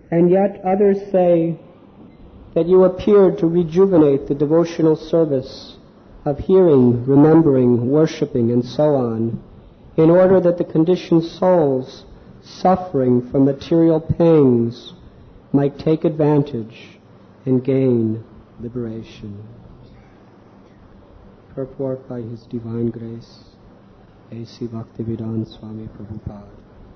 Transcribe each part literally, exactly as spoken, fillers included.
And yet others say that you appeared to rejuvenate the devotional service of hearing, remembering, worshiping, and so on, in order that the conditioned souls suffering from material pangs might take advantage and gain liberation. Purport by His Divine Grace, A C Bhaktivedanta Swami Prabhupada.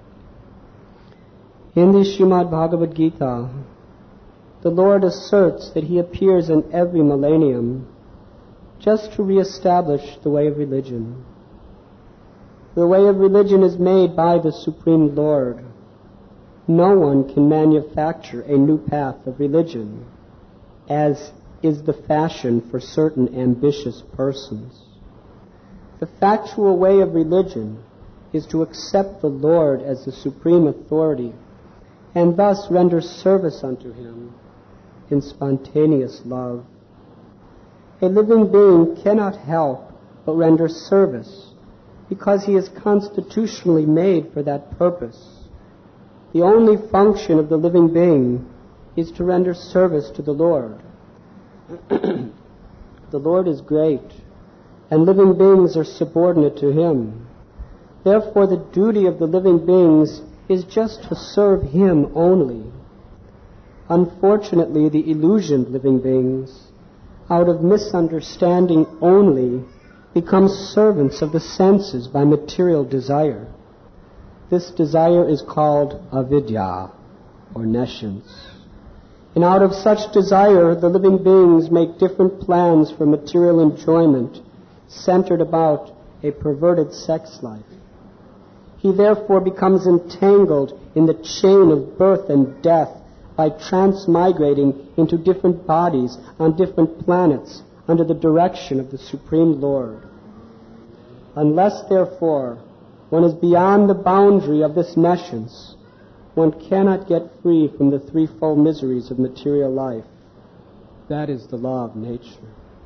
In the Srimad Bhagavad Gita, the Lord asserts that He appears in every millennium just to reestablish the way of religion. The way of religion is made by the Supreme Lord. No one can manufacture a new path of religion, as is the fashion for certain ambitious persons. The factual way of religion is to accept the Lord as the supreme authority and thus render service unto Him in spontaneous love. A living being cannot help but render service because he is constitutionally made for that purpose. The only function of the living being is to render service to the Lord. The Lord is great, and living beings are subordinate to Him. Therefore, the duty of the living beings is just to serve Him only. Unfortunately, the illusioned living beings, out of misunderstanding only, become servants of the senses by material desire. This desire is called avidya, or nescience. And out of such desire, the living beings make different plans for material enjoyment centered about a perverted sex life. He therefore becomes entangled in the chain of birth and death by transmigrating into different bodies on different planets under the direction of the Supreme Lord. Unless, therefore, one is beyond the boundary of this nescience, one cannot get free from the threefold miseries of material life. That is the law of nature.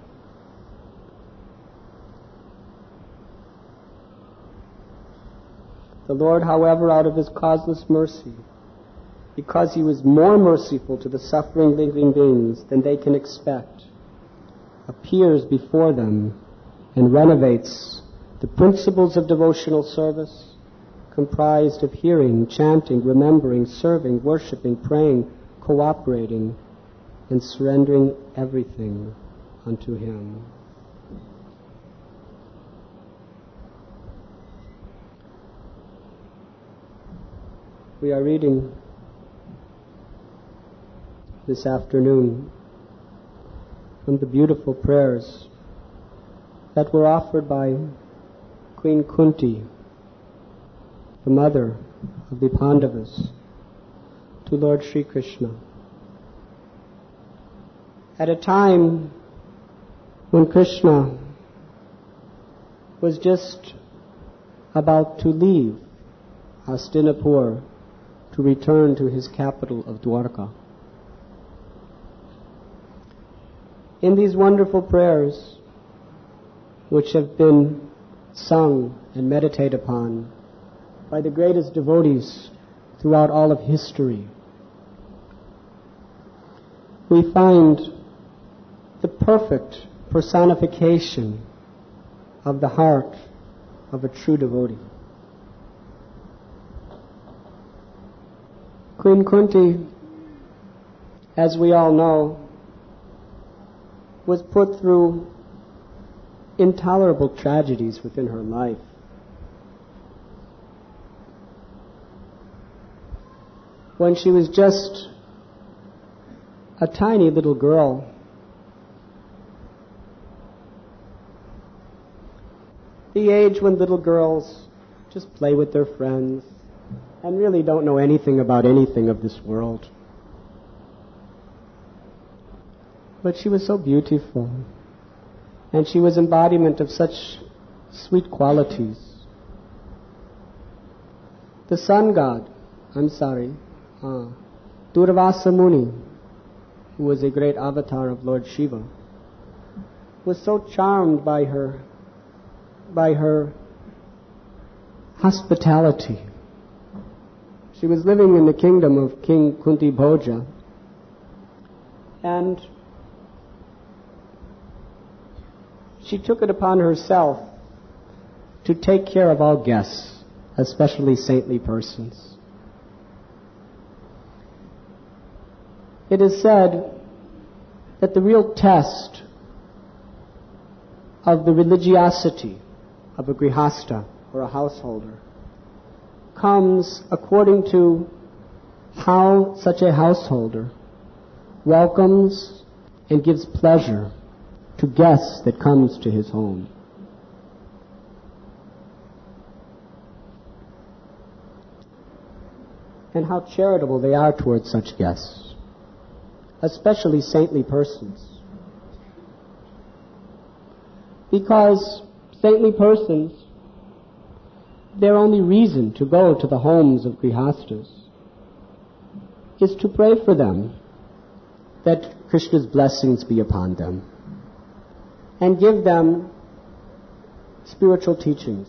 The Lord, however, out of His causeless mercy, because He was more merciful to the suffering living beings than they can expect, appears before them and renovates the principles of devotional service, comprised of hearing, chanting, remembering, serving, worshiping, praying, cooperating, and surrendering everything unto Him. We are reading this afternoon from the beautiful prayers that were offered by Queen Kunti, the mother of the Pandavas, to Lord Sri Krishna. At a time when Krishna was just about to leave Hastinapur to return to his capital of Dwarka. In these wonderful prayers, which have been sung and meditated upon by the greatest devotees throughout all of history, we find the perfect personification of the heart of a true devotee. Queen Kunti, as we all know, was put through intolerable tragedies within her life. When she was just a tiny little girl, the age when little girls just play with their friends and really don't know anything about anything of this world. But she was so beautiful, and she was embodiment of such sweet qualities. The sun god, I'm sorry, uh, Durvasa Muni, who was a great avatar of Lord Shiva, was so charmed by her, by her hospitality. She was living in the kingdom of King Kunti Bhoja, and she took it upon herself to take care of all guests, especially saintly persons. It is said that the real test of the religiosity of a grihasta or a householder comes according to how such a householder welcomes and gives pleasure to guests that comes to his home. And how charitable they are towards such guests, especially saintly persons. Because saintly persons, their only reason to go to the homes of grihastas is to pray for them, that Krishna's blessings be upon them, and give them spiritual teachings.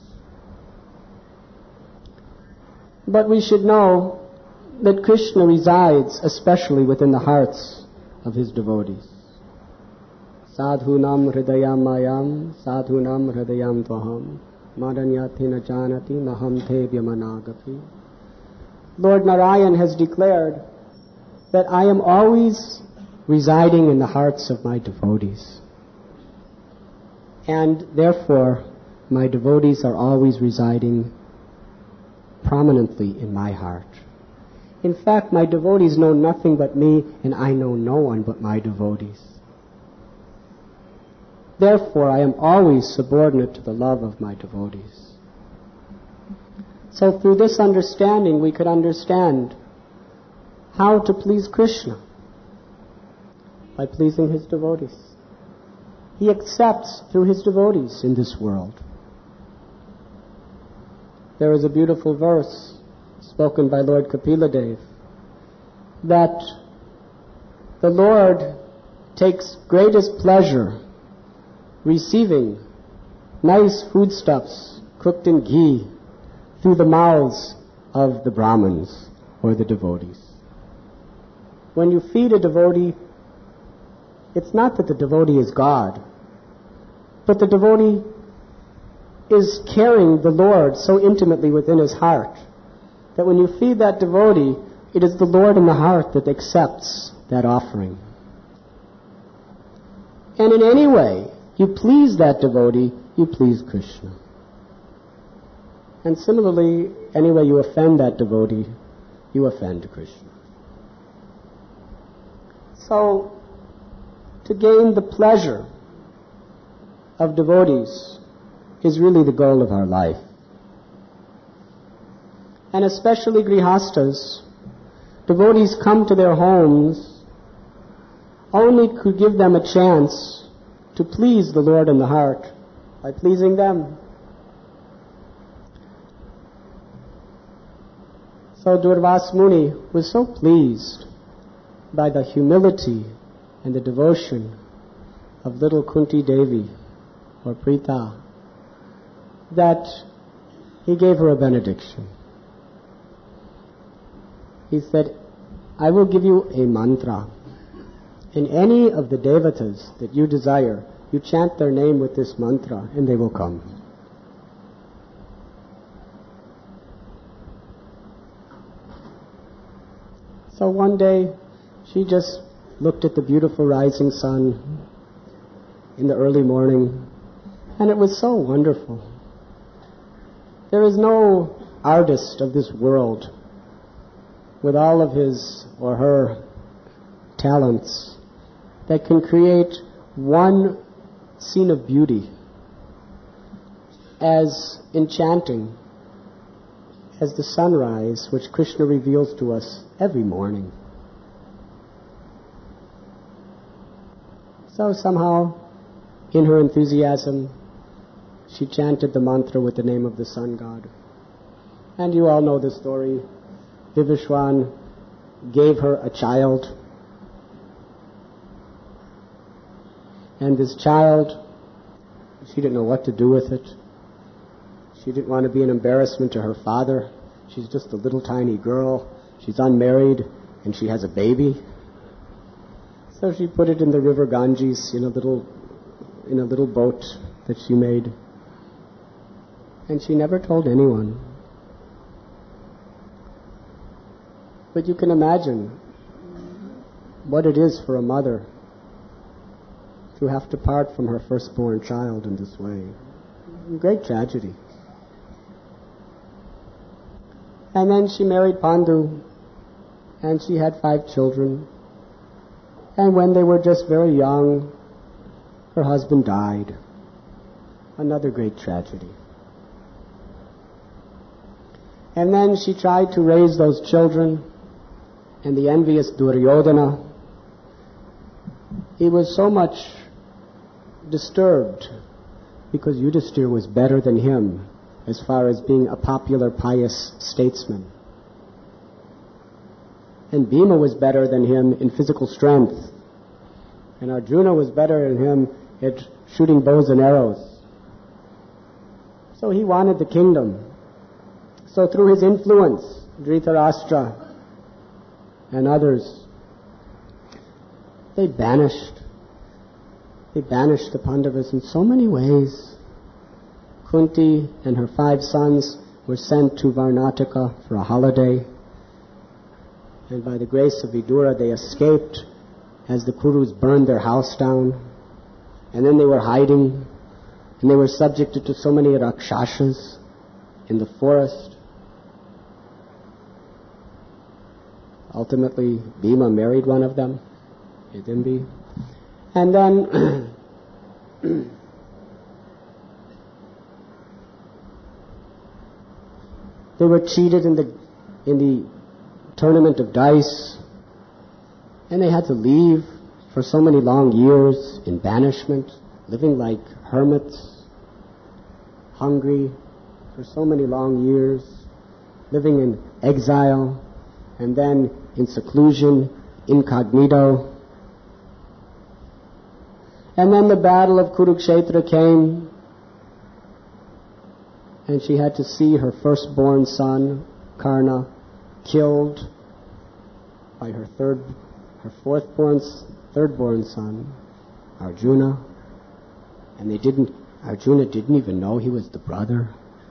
But we should know that Krishna resides especially within the hearts of his devotees. Sadhunam hridayam mayam, sadhunam hridayam tvaham, madanyati na janati naham te vyamanagapi. Lord Narayan has declared that I am always residing in the hearts of my devotees. And therefore, my devotees are always residing prominently in my heart. In fact, my devotees know nothing but me, and I know no one but my devotees. Therefore, I am always subordinate to the love of my devotees. So through this understanding, we could understand how to please Krishna by pleasing his devotees. He accepts through his devotees in this world. There is a beautiful verse spoken by Lord Kapila Dev that the Lord takes greatest pleasure receiving nice foodstuffs cooked in ghee through the mouths of the Brahmins or the devotees. When you feed a devotee, it's not that the devotee is God, but the devotee is carrying the Lord so intimately within his heart that when you feed that devotee, it is the Lord in the heart that accepts that offering. And in any way you please that devotee, you please Krishna. And similarly, any way you offend that devotee, you offend Krishna. So, to gain the pleasure of devotees is really the goal of our life. And especially grihastas, devotees come to their homes only to give them a chance to please the Lord in the heart by pleasing them. So Durvas Muni was so pleased by the humility and the devotion of little Kunti Devi, or Prita, that he gave her a benediction. He said, I will give you a mantra. And any of the devatas that you desire, you chant their name with this mantra and they will come. So one day, she just looked at the beautiful rising sun in the early morning, and it was so wonderful. There is no artist of this world with all of his or her talents that can create one scene of beauty as enchanting as the sunrise which Krishna reveals to us every morning. So somehow, in her enthusiasm, she chanted the mantra with the name of the sun god. And you all know the story. Vivishwan gave her a child. And this child, she didn't know what to do with it. She didn't want to be an embarrassment to her father. She's just a little tiny girl. She's unmarried, and she has a baby. So she put it in the river Ganges in a little, in a little boat that she made. And she never told anyone. But you can imagine what it is for a mother to have to part from her firstborn child in this way. Great tragedy. And then she married Pandu, and she had five children. And when they were just very young, her husband died. Another great tragedy. And then she tried to raise those children, and the envious Duryodhana, he was so much disturbed because Yudhishthira was better than him as far as being a popular, pious statesman. And Bhima was better than him in physical strength. And Arjuna was better than him at shooting bows and arrows. So he wanted the kingdom. So through his influence, Dhritarashtra and others, they banished. They banished the Pandavas in so many ways. Kunti and her five sons were sent to Varnataka for a holiday. And by the grace of Vidura, they escaped as the Kurus burned their house down. And then they were hiding, and they were subjected to so many Rakshasas in the forest. Ultimately, Bhima married one of them, Hidimbi. And then they were cheated in the in the tournament of dice, and they had to leave for so many long years in banishment, living like hermits, hungry for so many long years, living in exile, and then in seclusion, incognito. And then the battle of Kurukshetra came, and she had to see her firstborn son, Karna, killed by her third, her fourthborn, thirdborn son, Arjuna. And they didn't, Arjuna didn't even know he was the brother.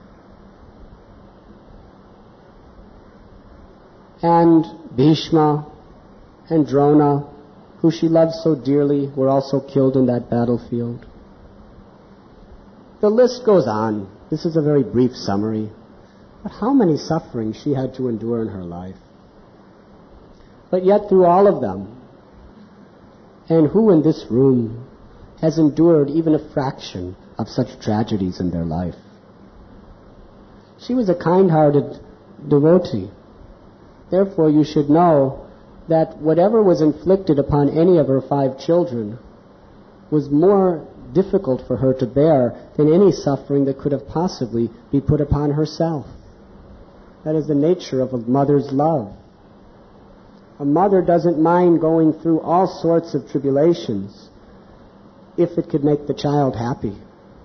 And Bhishma and Drona, who she loved so dearly, were also killed in that battlefield. The list goes on. This is a very brief summary. But how many sufferings she had to endure in her life. But yet through all of them, and who in this room has endured even a fraction of such tragedies in their life? She was a kind-hearted devotee. Therefore, you should know that whatever was inflicted upon any of her five children was more difficult for her to bear than any suffering that could have possibly be put upon herself. That is the nature of a mother's love. A mother doesn't mind going through all sorts of tribulations if it could make the child happy.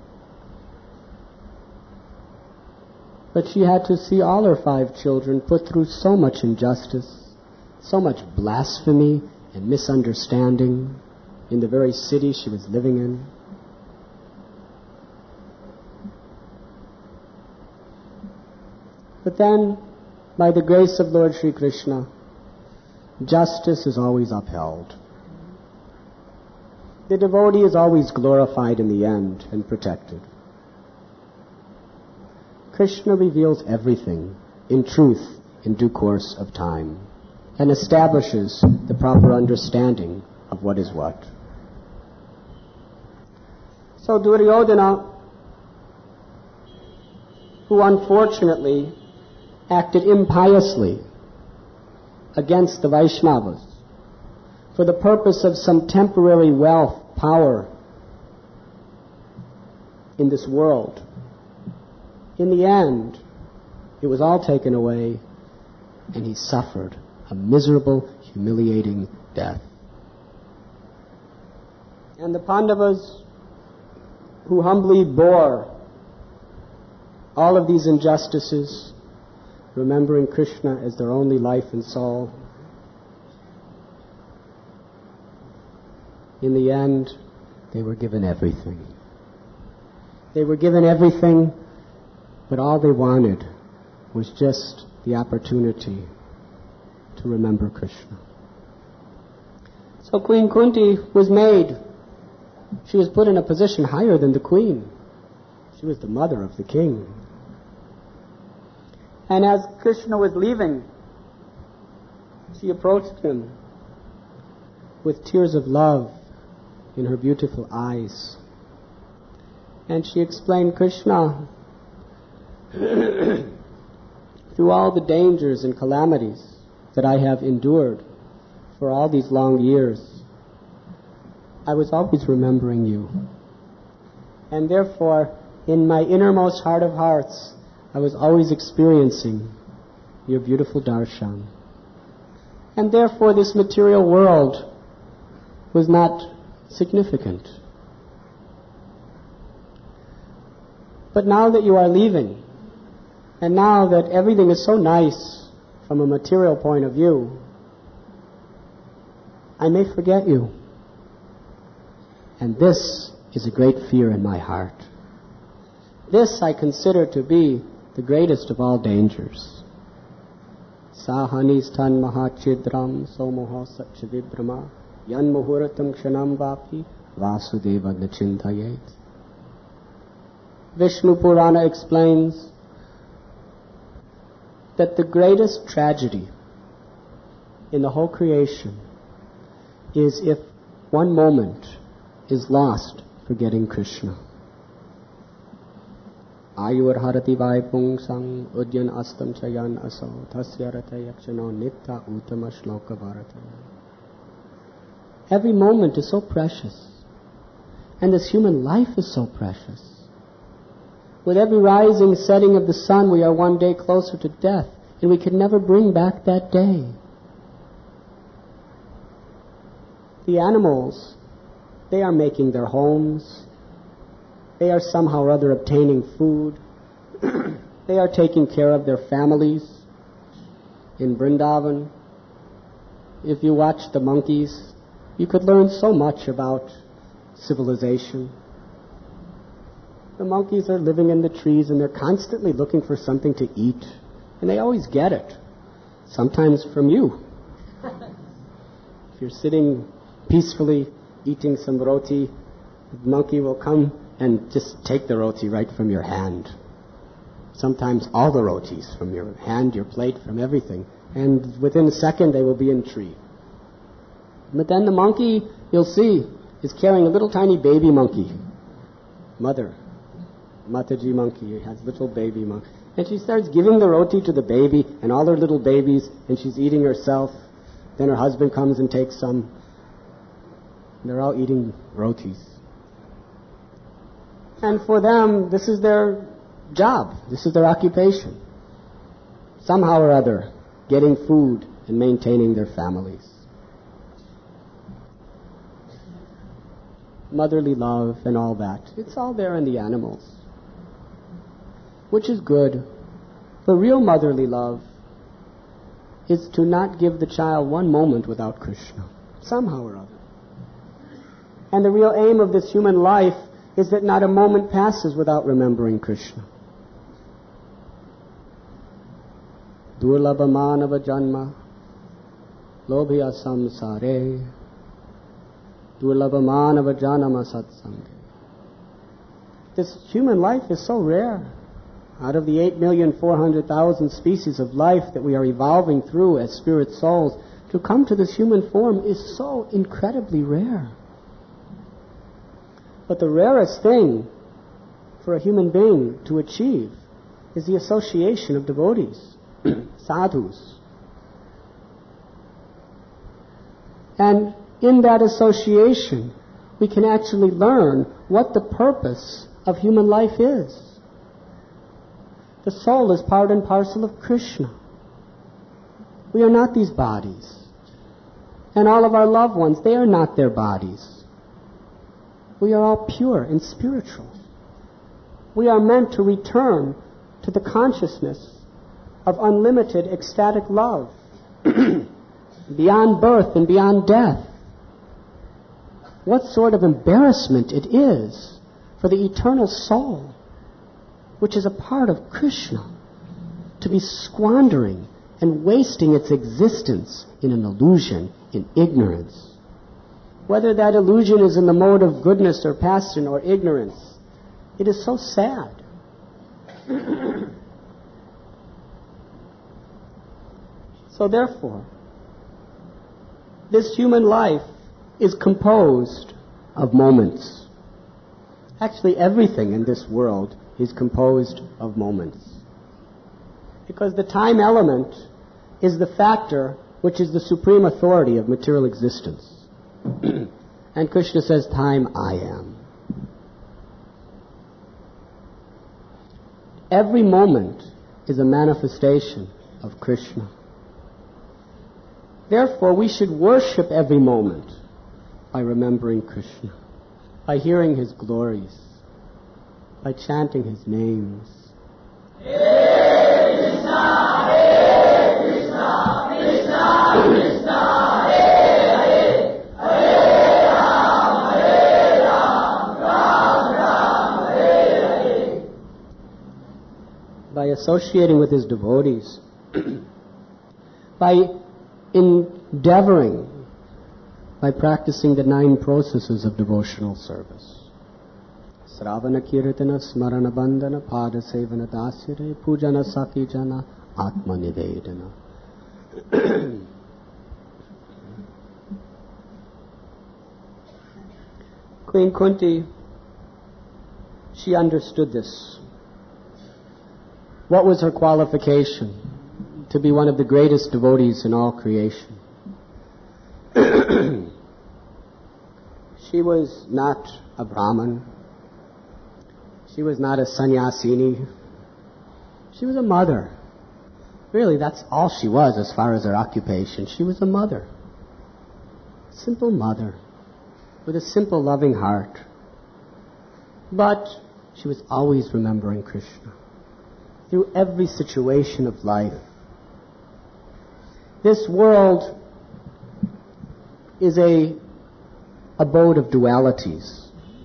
But she had to see all her five children put through so much injustice, so much blasphemy and misunderstanding in the very city she was living in. But then, by the grace of Lord Sri Krishna, justice is always upheld. The devotee is always glorified in the end and protected. Krishna reveals everything in truth in due course of time and establishes the proper understanding of what is what. So Duryodhana, who unfortunately acted impiously against the Vaishnavas for the purpose of some temporary wealth, power in this world, in the end, it was all taken away, and he suffered a miserable, humiliating death. And the Pandavas, who humbly bore all of these injustices, remembering Krishna as their only life and soul. In the end, they were given everything. They were given everything, but all they wanted was just the opportunity to remember Krishna. So Queen Kunti was made. She was put in a position higher than the queen. She was the mother of the king. And as Krishna was leaving, she approached him with tears of love in her beautiful eyes. And she explained, Krishna, through all the dangers and calamities that I have endured for all these long years, I was always remembering you. And therefore, in my innermost heart of hearts, I was always experiencing your beautiful darshan. And therefore, this material world was not significant. But now that you are leaving, and now that everything is so nice from a material point of view, I may forget you. And this is a great fear in my heart. This I consider to be the greatest of all dangers. Sahanistan mahachidram somoha satchavibrama yan muhuratam kshanam vapi vasudeva nachintayet. Vishnu Purana explains that the greatest tragedy in the whole creation is if one moment is lost forgetting Krishna. Ayur harati vaipung sang udyan astam chayan aso tasya rata yakshano nitta utama shloka bharataya. Every moment is so precious, and this human life is so precious. With every rising setting of the sun, we are one day closer to death, and we can never bring back that day. The animals, they are making their homes. They are somehow or other obtaining food. They are taking care of their families. In Vrindavan, if you watch the monkeys, you could learn so much about civilization. The monkeys are living in the trees and they're constantly looking for something to eat. And they always get it. Sometimes from you. If you're sitting peacefully eating some roti, the monkey will come and just take the roti right from your hand. Sometimes all the rotis from your hand, your plate, from everything. And within a second they will be in a tree. But then the monkey, you'll see, is carrying a little tiny baby monkey. Mother. Mataji monkey has little baby monkey. And she starts giving the roti to the baby and all her little babies, and she's eating herself. Then her husband comes and takes some. They're all eating rotis. And for them, this is their job. This is their occupation. Somehow or other, getting food and maintaining their families. Motherly love and all that. It's all there in the animals. Which is good. But real motherly love is to not give the child one moment without Krishna. Somehow or other. And the real aim of this human life is that not a moment passes without remembering Krishna. Durlabha manava janma lobhya samsare durlabha manava janama satsanga. This human life is so rare. Out of the eight million four hundred thousand species of life that we are evolving through as spirit souls, to come to this human form is so incredibly rare. But the rarest thing for a human being to achieve is the association of devotees, sadhus. And in that association, we can actually learn what the purpose of human life is. The soul is part and parcel of Krishna. We are not these bodies. And all of our loved ones, they are not their bodies. We are all pure and spiritual. We are meant to return to the consciousness of unlimited ecstatic love, beyond birth and beyond death. What sort of embarrassment it is for the eternal soul, which is a part of Krishna, to be squandering and wasting its existence in an illusion, in ignorance. Whether that illusion is in the mode of goodness or passion or ignorance, it is so sad. So therefore, this human life is composed of moments. Actually, everything in this world is composed of moments. Because the time element is the factor which is the supreme authority of material existence. And Krishna says, time I am. Every moment is a manifestation of Krishna. Therefore, we should worship every moment by remembering Krishna, by hearing His glories, by chanting His names. Hare Krishna, Hare Krishna, Krishna Krishna, Hare Hare, Hare Ram, Hare Ram, Ram Ram, Hare Hare. By associating with His devotees, by endeavoring, by practicing the nine processes of devotional service. Sravana Kirtana Smarana Bandhana Pada Sevana Dasyare Pujana Saki Jana Atma Nivedana. Queen Kunti, she understood this. What was her qualification? To be one of the greatest devotees in all creation. She was not a Brahmin. She was not a sannyasini. She was a mother. Really, that's all she was as far as her occupation. She was a mother. A simple mother with a simple, loving heart. But she was always remembering Krishna through every situation of life. This world is a abode of dualities.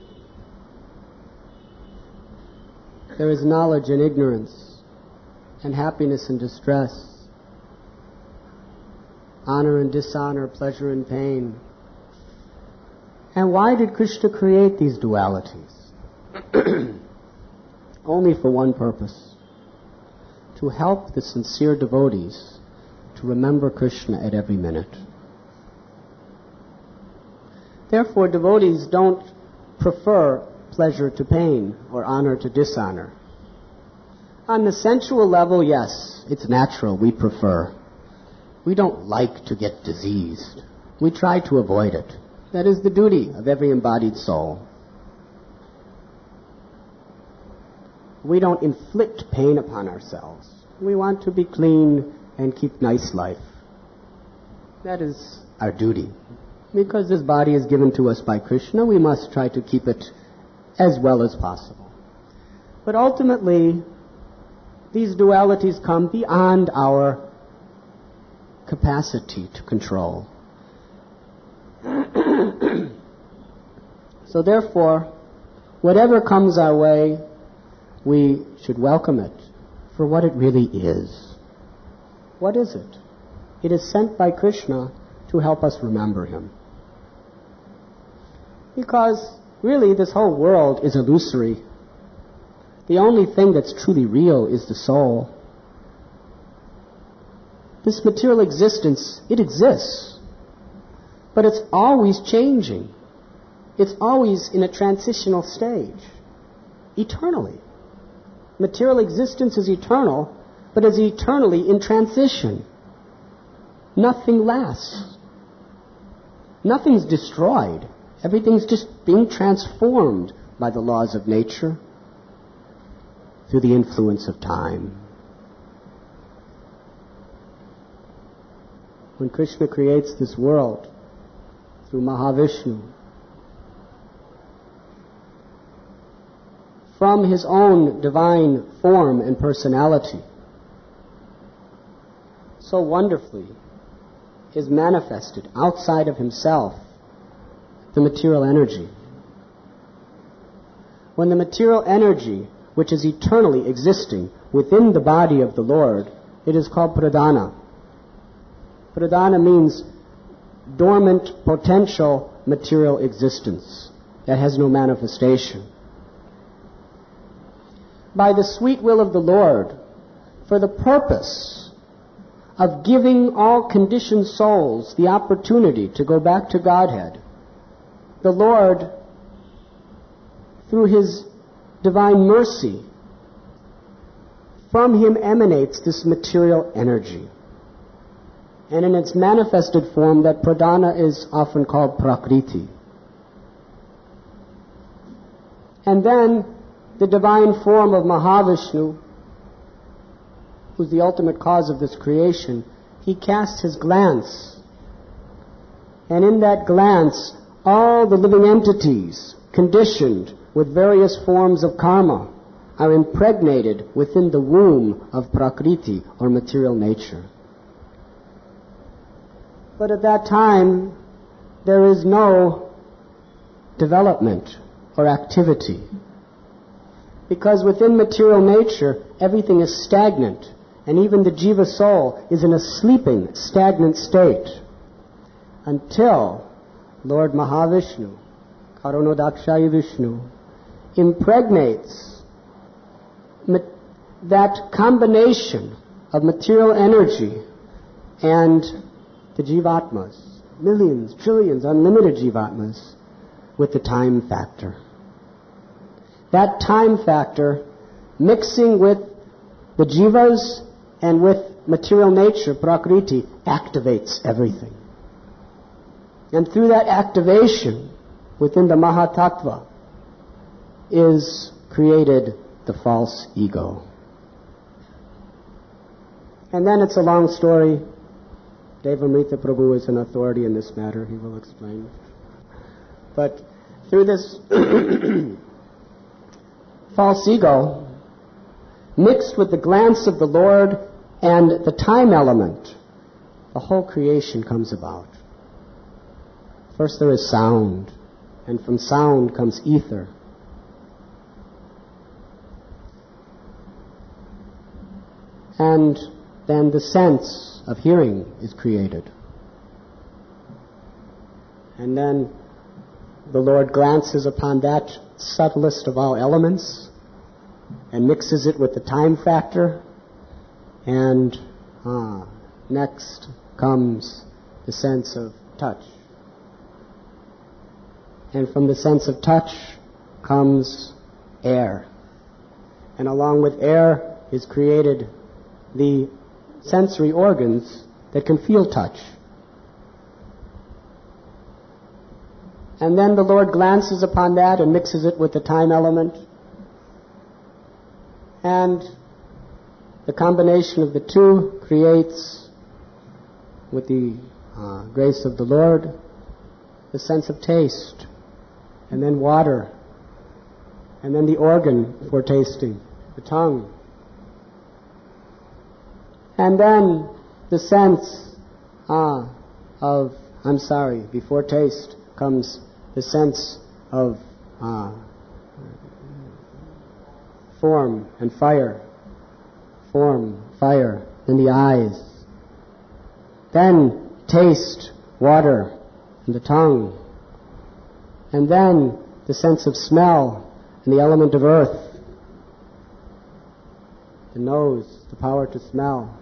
There is knowledge and ignorance, and happiness and distress, honor and dishonor, pleasure and pain. And why did Krishna create these dualities? Only for one purpose: to help the sincere devotees to remember Krishna at every minute. Therefore, devotees don't prefer pleasure to pain or honor to dishonor. On the sensual level, yes, it's natural, we prefer. We don't like to get diseased. We try to avoid it. That is the duty of every embodied soul. We don't inflict pain upon ourselves. We want to be clean and keep nice life. That is our duty. Because this body is given to us by Krishna, we must try to keep it as well as possible. But ultimately, these dualities come beyond our capacity to control. So therefore, whatever comes our way, we should welcome it for what it really is. What is it? It is sent by Krishna to help us remember Him. Because really this whole world is illusory. The only thing that's truly real is the soul. This material existence, it exists, but it's always changing. It's always in a transitional stage, eternally. Material existence is eternal, but is eternally in transition. Nothing lasts. Nothing's destroyed. Everything's just being transformed by the laws of nature through the influence of time. When Krishna creates this world through Mahavishnu, from His own divine form and personality, so wonderfully is manifested outside of himself, the material energy. When the material energy, which is eternally existing within the body of the Lord, it is called pradana. Pradana means dormant, potential, material existence that has no manifestation. By the sweet will of the Lord, for the purpose of giving all conditioned souls the opportunity to go back to Godhead, the Lord, through His divine mercy, from Him emanates this material energy. And in its manifested form, that pradana is often called prakriti. And then the divine form of Mahavishnu, who's the ultimate cause of this creation, he casts his glance. And in that glance, all the living entities, conditioned with various forms of karma, are impregnated within the womb of prakriti, or material nature. But at that time, there is no development or activity. Because within material nature, everything is stagnant, and even the jiva soul is in a sleeping, stagnant state, until Lord Mahavishnu, Karunodakshayi Vishnu, impregnates that combination of material energy and the jivatmas, millions, trillions, unlimited jivatmas, with the time factor. That time factor, mixing with the jivas and with material nature, prakriti, activates everything. And through that activation, within the Mahatattva, is created the false ego. And then it's a long story. Devamrita Prabhu is an authority in this matter. He will explain. But through this false ego, mixed with the glance of the Lord and the time element, the whole creation comes about. First there is sound, and from sound comes ether. And then the sense of hearing is created. And then the Lord glances upon that subtlest of all elements and mixes it with the time factor, and ah, next comes the sense of touch. And from the sense of touch comes air. And along with air is created the sensory organs that can feel touch. And then the Lord glances upon that and mixes it with the time element. And the combination of the two creates, with the uh, grace of the Lord, the sense of taste. And then water. And then the organ for tasting, the tongue. And then the sense ah, of, I'm sorry, before taste comes the sense of uh, form and fire. Form, fire, then the eyes. Then taste, water, and the tongue. And then the sense of smell and the element of earth. The nose, the power to smell.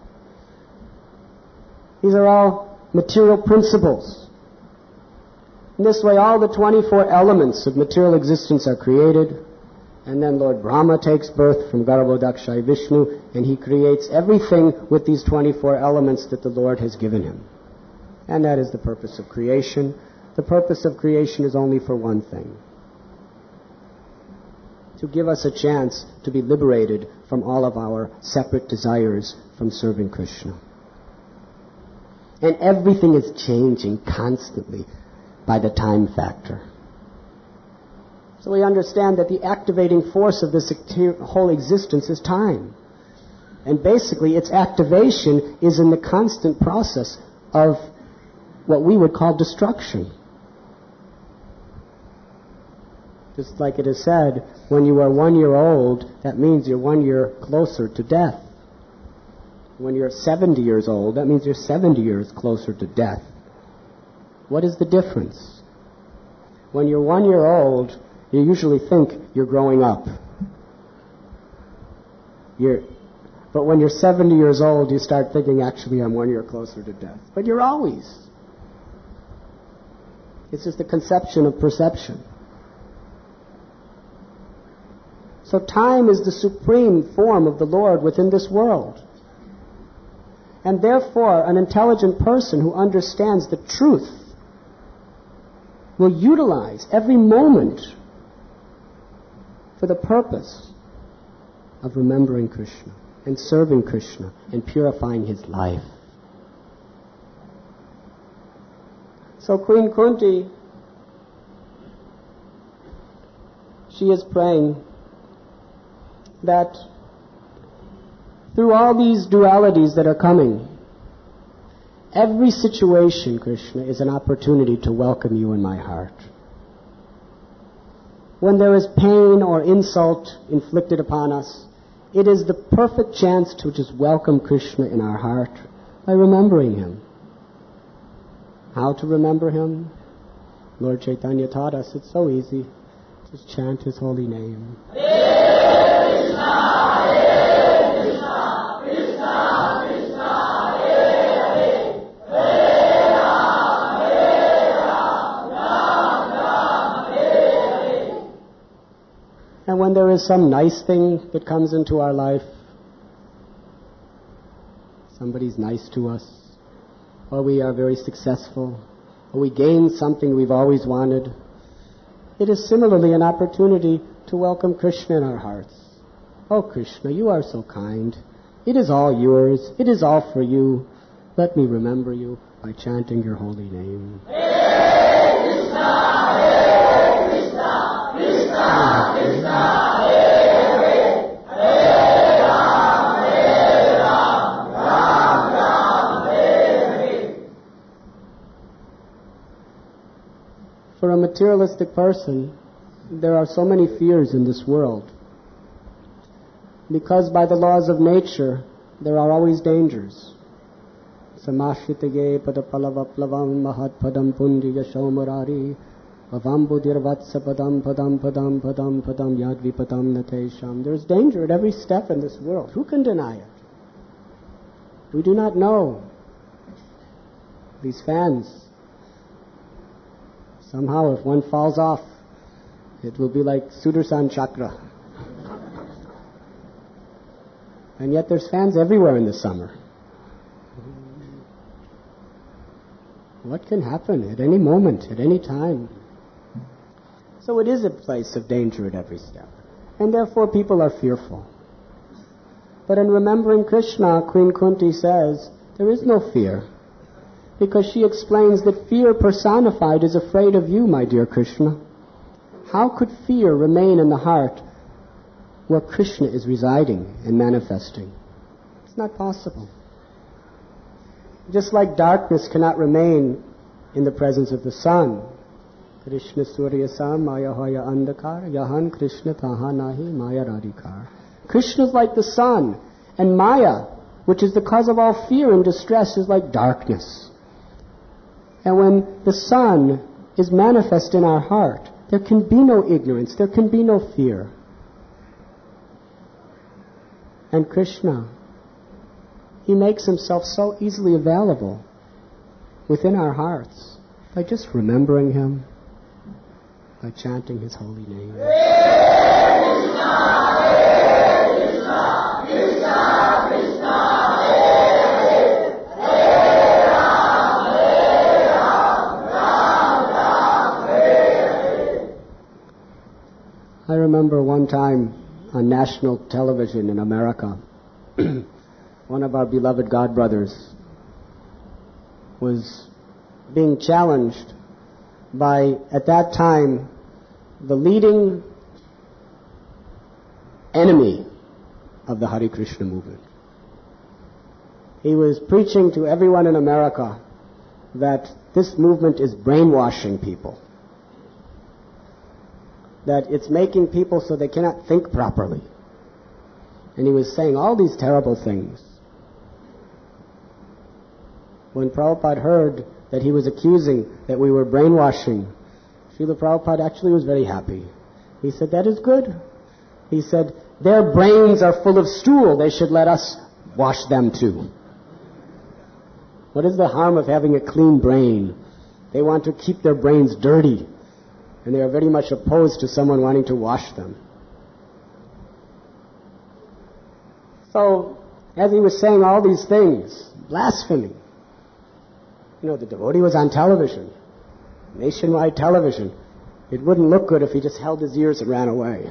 These are all material principles. In this way, all the twenty-four elements of material existence are created, and then Lord Brahma takes birth from Garbhodakshayi Vishnu, and he creates everything with these twenty-four elements that the Lord has given him. And that is the purpose of creation. The purpose of creation is only for one thing: to give us a chance to be liberated from all of our separate desires from serving Krishna. And everything is changing constantly by the time factor. So we understand that the activating force of this whole existence is time. And basically, its activation is in the constant process of what we would call destruction. Just like it is said, when you are one year old, that means you're one year closer to death. When you're seventy years old, that means you're seventy years closer to death. What is the difference? When you're one year old, you usually think you're growing up. You're, but when you're seventy years old, you start thinking, actually, I'm one year closer to death. But you're always. It's just a conception of perception. So time is the supreme form of the Lord within this world. And therefore, an intelligent person who understands the truth will utilize every moment for the purpose of remembering Krishna and serving Krishna and purifying his life. So Queen Kunti, she is praying that through all these dualities that are coming, every situation, Krishna, is an opportunity to welcome you in my heart. When there is pain or insult inflicted upon us, it is the perfect chance to just welcome Krishna in our heart by remembering him. How to remember him? Lord Chaitanya taught us. It's so easy. Just chant his holy name. And when there is some nice thing that comes into our life, somebody's nice to us, or we are very successful, or we gain something we've always wanted, it is similarly an opportunity to welcome Krishna in our hearts. Oh Krishna, you are so kind. It is all yours. It is all for you. Let me remember you by chanting your holy name. Hare Krishna, Hare Krishna, Krishna Krishna, Hare Hare, Hare Ram, Hare Ram, Ram Ram, Hare Hare. For a materialistic person, there are so many fears in this world. Because by the laws of nature, there are always dangers. Samashitaye padapalavaplavam mahatpadam pundi yashomurari avambudirvatsa padam padam padam padam padam yadvipadam natesham. There is danger at every step in this world. Who can deny it? We do not know. These fans, somehow if one falls off, it will be like Sudarshan Chakra. And yet there's fans everywhere in the summer. What can happen at any moment, at any time? So it is a place of danger at every step. And therefore people are fearful. But in remembering Krishna, Queen Kunti says, there is no fear. Because she explains that fear personified is afraid of you, my dear Krishna. How could fear remain in the heart where Krishna is residing and manifesting? It's not possible. Just like darkness cannot remain in the presence of the sun. Krishna Surya Sam Maya Hoya Andakar Yahan Krishna Taha Nahi Maya Radhikar. Krishna is like the sun, and Maya, which is the cause of all fear and distress, is like darkness. And when the sun is manifest in our heart, there can be no ignorance, there can be no fear. And Krishna, he makes himself so easily available within our hearts by just remembering him, by chanting his holy name. Hare Krishna, Hare Krishna, Krishna Krishna, Hare Hare, Hare Ram, Hare Ram, Ram Ram, Hare Hare. I remember one time on national television in America, one of our beloved godbrothers was being challenged by, at that time, the leading enemy of the Hare Krishna movement. He was preaching to everyone in America that this movement is brainwashing people. That it's making people so they cannot think properly. And he was saying all these terrible things. When Prabhupada heard that he was accusing that we were brainwashing, Srila Prabhupada actually was very happy. He said, that is good. He said, their brains are full of stool. They should let us wash them too. What is the harm of having a clean brain? They want to keep their brains dirty, and they are very much opposed to someone wanting to wash them. So, as he was saying all these things, blasphemy, you know, the devotee was on television, nationwide television. It wouldn't look good if he just held his ears and ran away.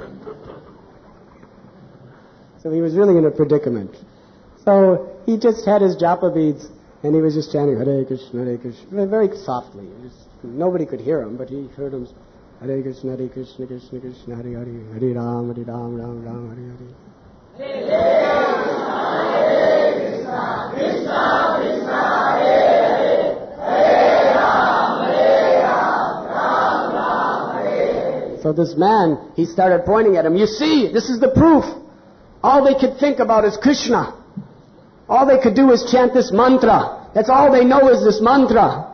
So he was really in a predicament. So he just had his japa beads, and he was just chanting Hare Krishna, Hare Krishna, very softly. Just, nobody could hear him, but he heard him, Hare Krishna, Hare Krishna, Krishna Krishna, Hare Hare, Hare Ram, Hare Ram, Ram Ram, Hare Hare. Hare Krishna, Krishna Krishna, Hare Hare, Hare Ram, Hare Ram, Ram Ram, Hare Hare. So this man, he started pointing at him. You see, this is the proof. All they could think about is Krishna. All they could do is chant this mantra. That's all they know is this mantra.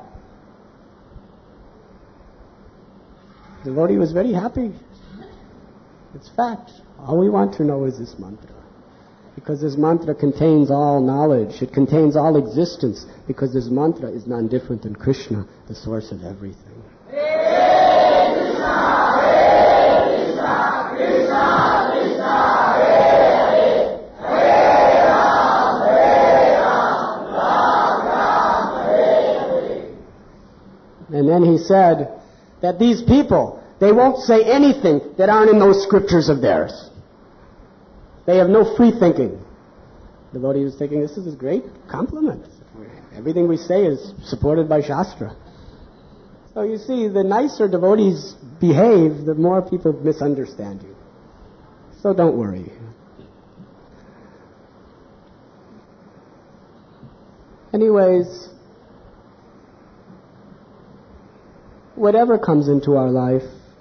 The devotee was very happy. It's fact. All we want to know is this mantra. Because this mantra contains all knowledge. It contains all existence. Because this mantra is none different than Krishna, the source of everything. Hare Krishna, Hare Krishna, Krishna Krishna, Hare Hare, Hare Ram, Hare Ram, Ram Ram, Hare Hare. And then he said that these people, they won't say anything that aren't in those scriptures of theirs. They have no free thinking. The devotee was thinking, this is a great compliment. Everything we say is supported by Shastra. So you see, the nicer devotees behave, the more people misunderstand you. So don't worry. Anyways, whatever comes into our life,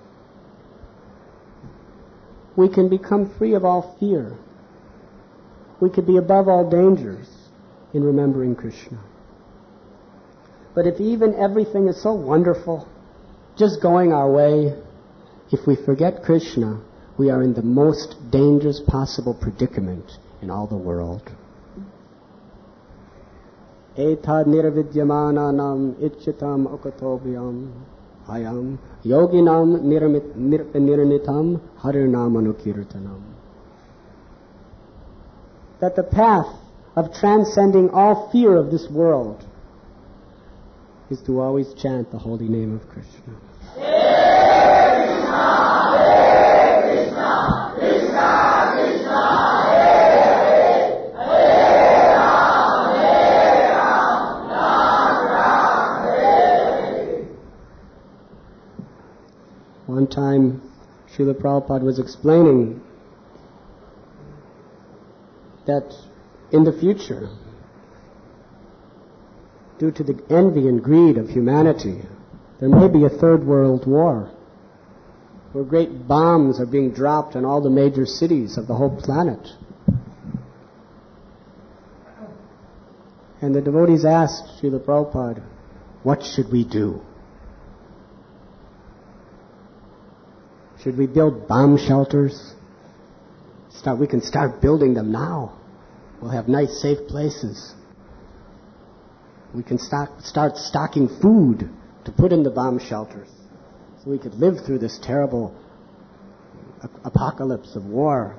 we can become free of all fear. We could be above all dangers in remembering Krishna. But if even everything is so wonderful, just going our way, if we forget Krishna, we are in the most dangerous possible predicament in all the world. Etad nirvidyamananam ichchitam okatobhyam ayam yoginam nirnitam harinam. That the path of transcending all fear of this world is to always chant the holy name of Krishna. Hare Krishna, Hare Krishna, Krishna Krishna, Hare Hare, Hare Ram, Hare Ram, Ram Ram, Hare Hare. One time, Srila Prabhupada was explaining that in the future, due to the envy and greed of humanity, there may be a third world war where great bombs are being dropped on all the major cities of the whole planet. And the devotees asked Srila Prabhupada, what should we do? Should we build bomb shelters? Start, we can start building them now. We'll have nice, safe places. We can start, start stocking food to put in the bomb shelters so we could live through this terrible apocalypse of war.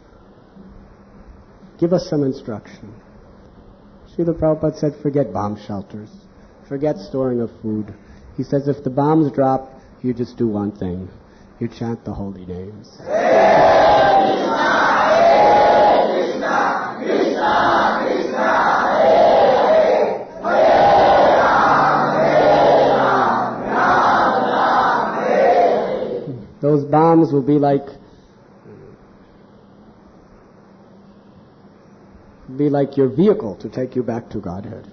Give us some instruction. Srila Prabhupada said, forget bomb shelters. Forget storing of food. He says, if the bombs drop, you just do one thing. You chant the holy names. Hare Krishna, Hare Krishna, Krishna Krishna, Hare Hare, Hare Ram, Hare Ram, Ram Ram, Hare Hare. Those bombs will be like be like your vehicle to take you back to Godhead.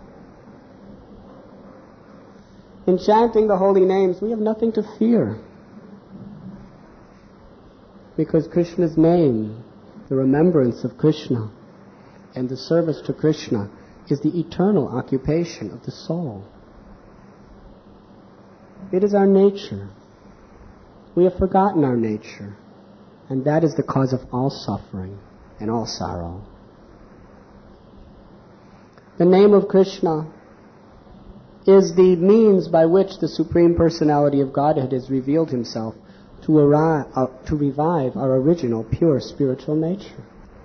In chanting the holy names, we have nothing to fear. Because Krishna's name, the remembrance of Krishna, and the service to Krishna is the eternal occupation of the soul. It is our nature. We have forgotten our nature, and that is the cause of all suffering and all sorrow. The name of Krishna is the means by which the Supreme Personality of Godhead has revealed himself to, arrive, uh, to revive our original pure spiritual nature.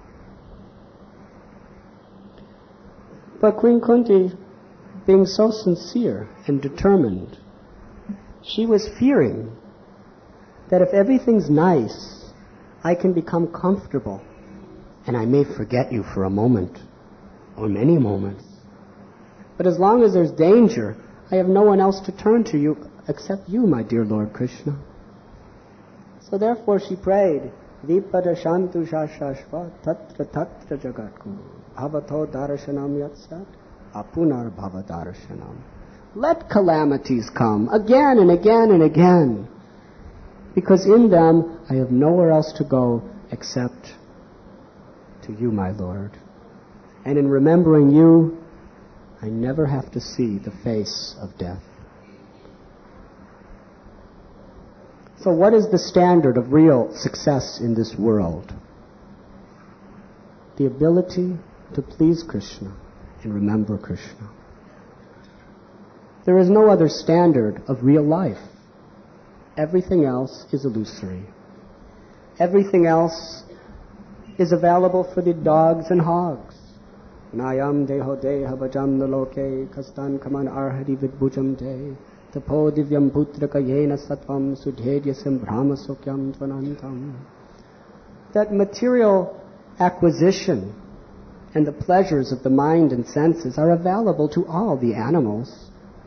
But Queen Kunti, being so sincere and determined, she was fearing that if everything's nice, I can become comfortable and I may forget you for a moment or many moments. But as long as there's danger, I have no one else to turn to you except you, my dear Lord Krishna. So therefore she prayed, Vipada Shantu Shashashva Tatra Tatra Jagatku Bhavato Darashanam Yatsat Apunar Bhava Darashanam. Let calamities come again and again and again, because in them I have nowhere else to go except to you, my Lord. And in remembering you, I never have to see the face of death. So what is the standard of real success in this world? The ability to please Krishna and remember Krishna. There is no other standard of real life. Everything else is illusory. Everything else is available for the dogs and hogs. Nayam deho deha bhajam naloke kastan kaman arhadi vidbhujam de tapo divyam putraka yena satvam sudhedyasam brahma sokyam tvanantam. That material acquisition and the pleasures of the mind and senses are available to all the animals.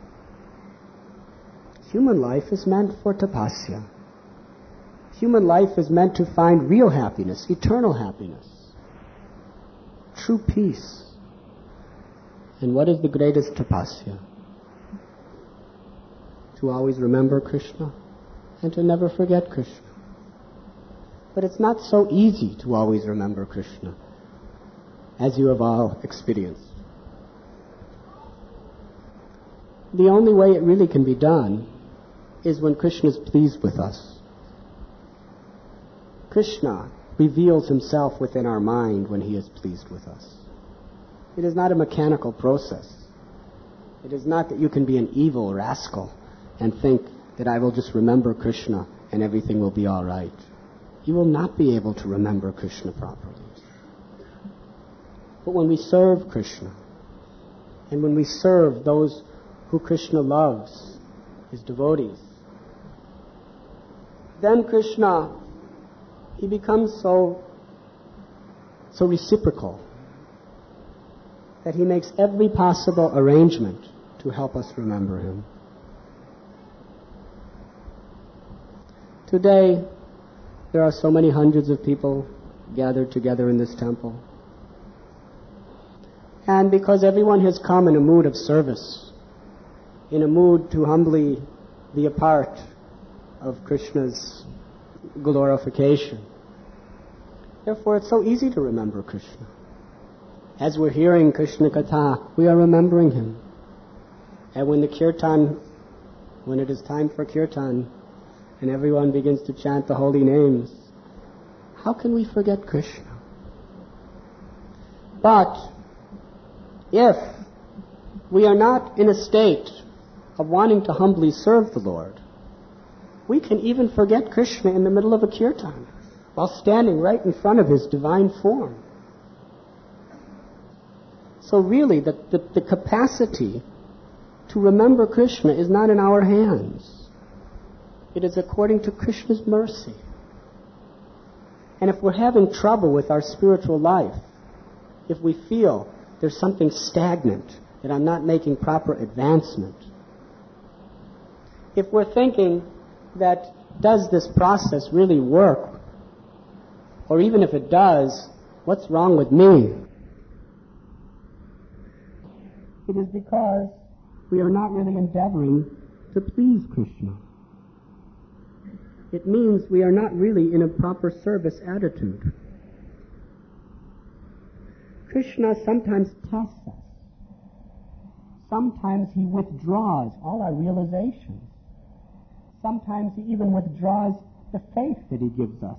Human life is meant for tapasya. Human life is meant to find real happiness, eternal happiness, true peace. And what is the greatest tapasya? To always remember Krishna and to never forget Krishna. But it's not so easy to always remember Krishna, as you have all experienced. The only way it really can be done is when Krishna is pleased with us. Krishna reveals himself within our mind when he is pleased with us. It is not a mechanical process. It is not that you can be an evil rascal and think that I will just remember Krishna and everything will be all right. You will not be able to remember Krishna properly. But when we serve Krishna, and when we serve those who Krishna loves, his devotees, then Krishna, he becomes so, so reciprocal that he makes every possible arrangement to help us remember him. Today, there are so many hundreds of people gathered together in this temple. And because everyone has come in a mood of service, in a mood to humbly be a part of Krishna's glorification, therefore it's so easy to remember Krishna. As we're hearing Krishna Katha, we are remembering him. And when the kirtan, when it is time for kirtan, and everyone begins to chant the holy names, how can we forget Krishna? But if we are not in a state of wanting to humbly serve the Lord, we can even forget Krishna in the middle of a kirtan while standing right in front of his divine form. So really, the, the, the capacity to remember Krishna is not in our hands. It is according to Krishna's mercy. And if we're having trouble with our spiritual life, if we feel there's something stagnant, that I'm not making proper advancement, if we're thinking that does this process really work, or even if it does, what's wrong with me? it is because we are not really endeavoring to please Krishna. It means we are not really in a proper service attitude. Krishna sometimes tests us. Sometimes he withdraws all our realizations. Sometimes he even withdraws the faith that he gives us.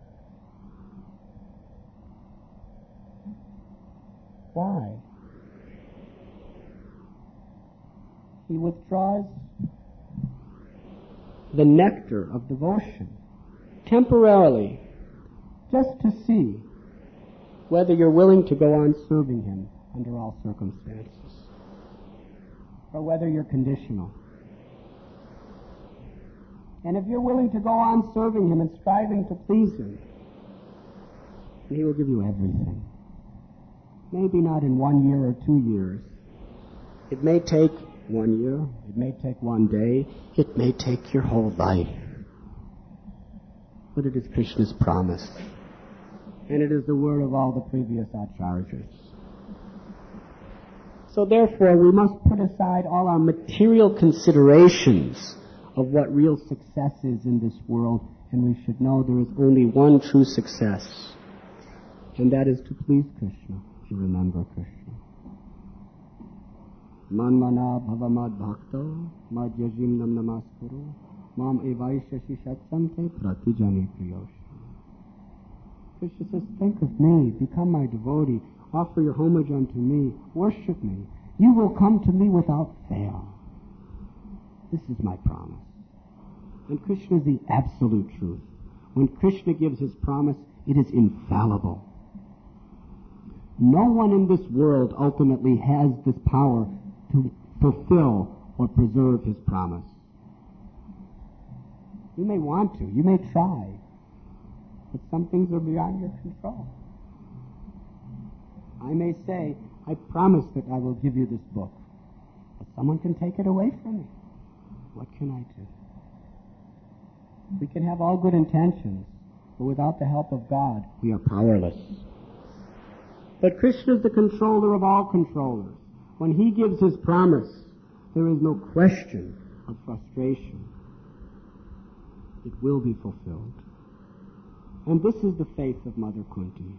Why? He withdraws the nectar of devotion temporarily, just to see whether you're willing to go on serving him under all circumstances, or whether you're conditional. And if you're willing to go on serving him and striving to please him, he will give you everything. Maybe not in one year or two years. It may take one year, it may take one day, it may take your whole life. But it is Krishna's promise. And it is the word of all the previous acharyas. So therefore, we must put aside all our material considerations of what real success is in this world, and we should know there is only one true success, and that is to please Krishna, to remember Krishna. Manmana bhavamad bhakto mad yajim nam namaskuru mam evaishashi shatsante pratijani priyosh. Krishna says, think of me, become my devotee, offer your homage unto me, worship me. You will come to me without fail. This is my promise. And Krishna is the absolute truth. When Krishna gives his promise, it is infallible. No one in this world ultimately has this power to fulfill or preserve his promise. You may want to, you may try, but some things are beyond your control. I may say, I promise that I will give you this book, but someone can take it away from me. What can I do? We can have all good intentions, but without the help of God, we are powerless. But Krishna is the controller of all controllers. When he gives his promise, there is no question of frustration. It will be fulfilled. And this is the faith of Mother Kunti.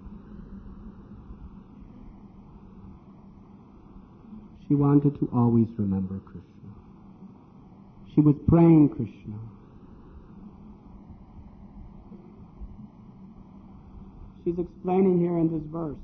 She wanted to always remember Krishna. She was praying Krishna. She's explaining here in this verse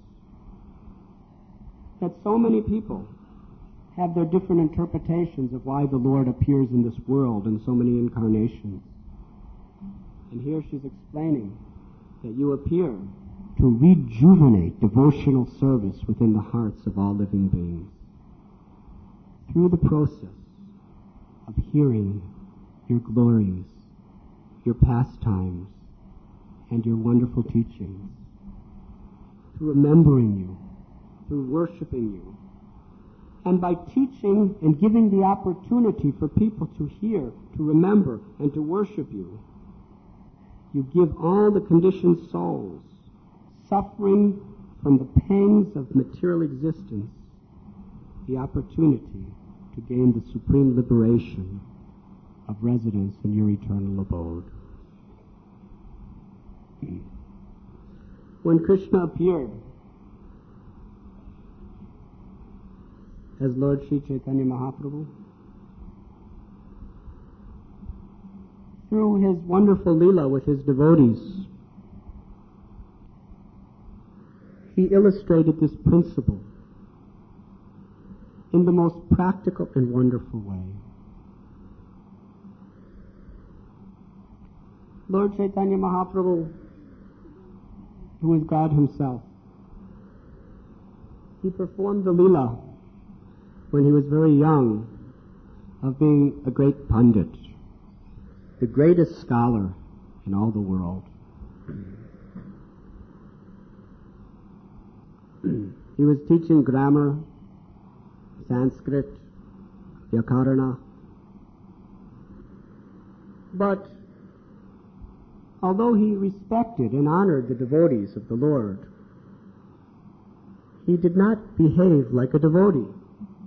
that so many people have their different interpretations of why the Lord appears in this world in so many incarnations. And here she's explaining that you appear to rejuvenate devotional service within the hearts of all living beings through the process of hearing your glories, your pastimes, and your wonderful teachings, through remembering you, through worshiping you, and by teaching and giving the opportunity for people to hear, to remember, and to worship you. You give all the conditioned souls suffering from the pangs of material existence the opportunity to gain the supreme liberation of residence in your eternal abode. When Krishna appeared as Lord Sri Chaitanya Mahaprabhu, through his wonderful Leela with his devotees, he illustrated this principle in the most practical and wonderful way. Lord Chaitanya Mahaprabhu, who is God himself, he performed the Leela when he was very young of being a great Pandit, the greatest scholar in all the world. He was teaching grammar, Sanskrit, Vyakarana. But although he respected and honored the devotees of the Lord, he did not behave like a devotee.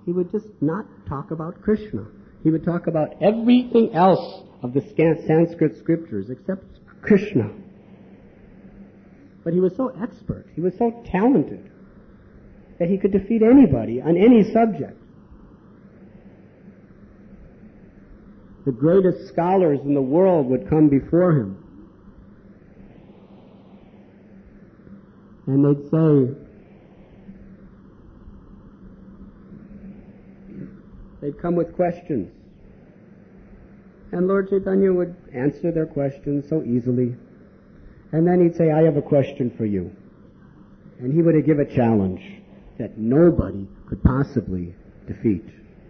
he would just not talk about Krishna. He would talk about everything else of the Sanskrit scriptures except Krishna. But he was so expert, he was so talented, that he could defeat anybody on any subject. The greatest scholars in the world would come before him. And they'd say, they'd come with questions. And Lord Chaitanya would answer their questions so easily. And then he'd say, I have a question for you. And he would give a challenge that nobody could possibly defeat.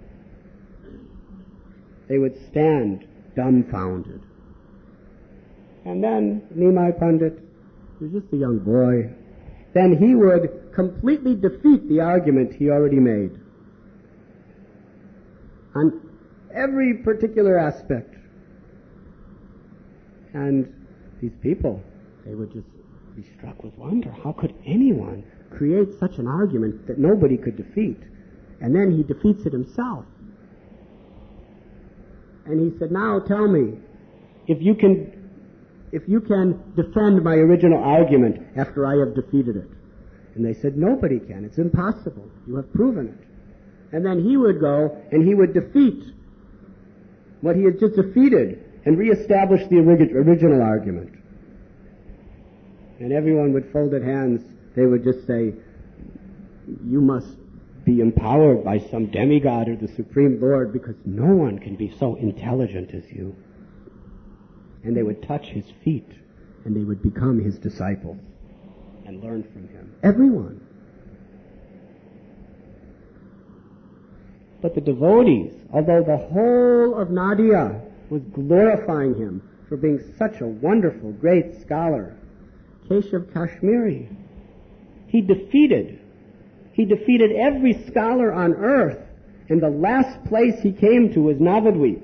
They would stand dumbfounded. And then Nimai Pandit, he was just a young boy, then he would completely defeat the argument he already made on every particular aspect. And these people, they would just be struck with wonder. How could anyone create such an argument that nobody could defeat? And then he defeats it himself. And he said, now tell me, if you can if you can defend my original argument after I have defeated it. And they said, nobody can. It's impossible. You have proven it. And then he would go and he would defeat what he had just defeated and reestablish the orig- original argument. And everyone with folded hands, they would just say, you must be empowered by some demigod or the Supreme Lord, because no one can be so intelligent as you. And they would touch his feet, and they would become his disciples and learn from him. Everyone. But the devotees, although the whole of Nadia was glorifying him for being such a wonderful, great scholar, Keshav Kashmiri, he defeated, he defeated every scholar on earth, and the last place he came to was Navadvip.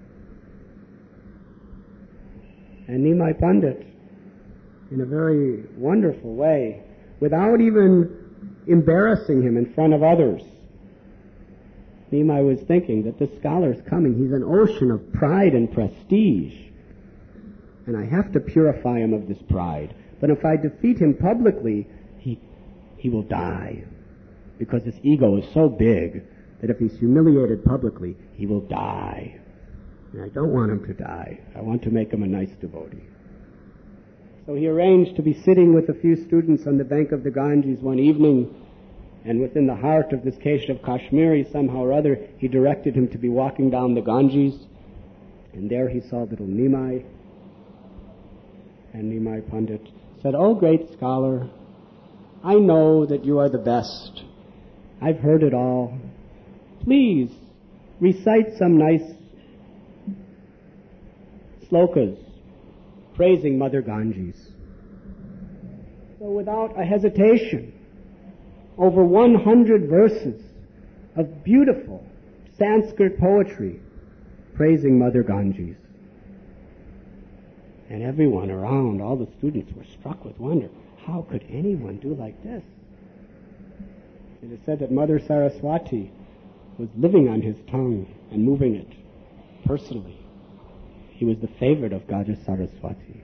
And Nimai Pandit, in a very wonderful way, without even embarrassing him in front of others, Nimai was thinking that this scholar's coming. He's an ocean of pride and prestige. And I have to purify him of this pride. But if I defeat him publicly, he, he will die. Because his ego is so big that if he's humiliated publicly, he will die. And I don't want him to die. I want to make him a nice devotee. So he arranged to be sitting with a few students on the bank of the Ganges one evening, and within the heart of this Keshav Kashmiri, somehow or other, he directed him to be walking down the Ganges, and there he saw little Nimai. And Nimai Pandit said, "Oh, great scholar, I know that you are the best. I've heard it all. Please, recite some nice slokas praising Mother Ganges." So without a hesitation, over one hundred verses of beautiful Sanskrit poetry praising Mother Ganges. And everyone around, all the students, were struck with wonder. How could anyone do like this? It is said that Mother Saraswati was living on his tongue and moving it personally. He was the favorite of Gaja Saraswati.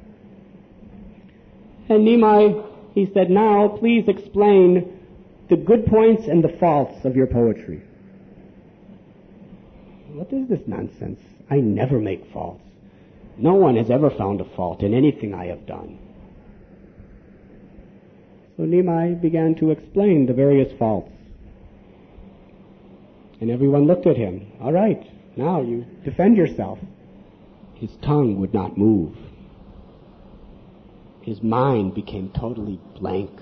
And Nimai, he said, "Now please explain the good points and the faults of your poetry." What is this nonsense? I never make faults. No one has ever found a fault in anything I have done. So Nimai began to explain the various faults. And everyone looked at him. All right, now you defend yourself. His tongue would not move. His mind became totally blank.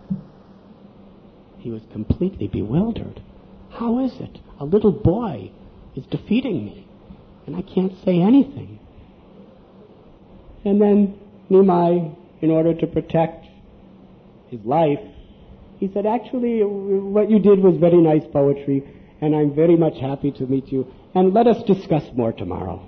He was completely bewildered. How is it? A little boy is defeating me, and I can't say anything. And then Nimai, in order to protect his life, he said, "Actually, what you did was very nice poetry, and I'm very much happy to meet you, and let us discuss more tomorrow."